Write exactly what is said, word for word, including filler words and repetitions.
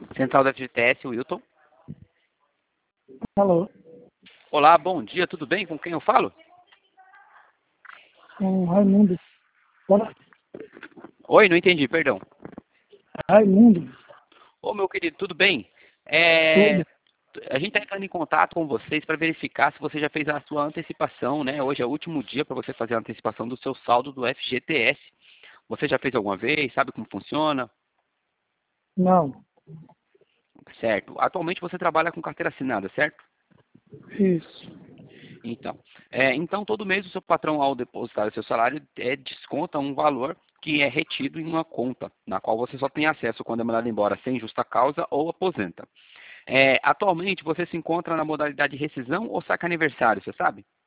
Central da F G T S, Wilton. Alô, Olá, bom dia, tudo bem? Com quem eu falo? com Raimundo. Bora, Oi, não entendi, perdão. Raimundo, Ô, meu querido, tudo bem? É, tudo. a gente está entrando em contato com vocês para verificar se você já fez a sua antecipação, né? Hoje é o último dia para você fazer a antecipação do seu saldo do F G T S. Você já fez alguma vez? Sabe como funciona? Não, Certo. Atualmente você trabalha com carteira assinada, certo? isso. Então, é, então todo mês o seu patrão, ao depositar o seu salário, é, desconta um valor que é retido em uma conta, na qual você só tem acesso quando é mandado embora sem justa causa ou aposenta. É, atualmente você se encontra na modalidade rescisão ou saque aniversário, você sabe?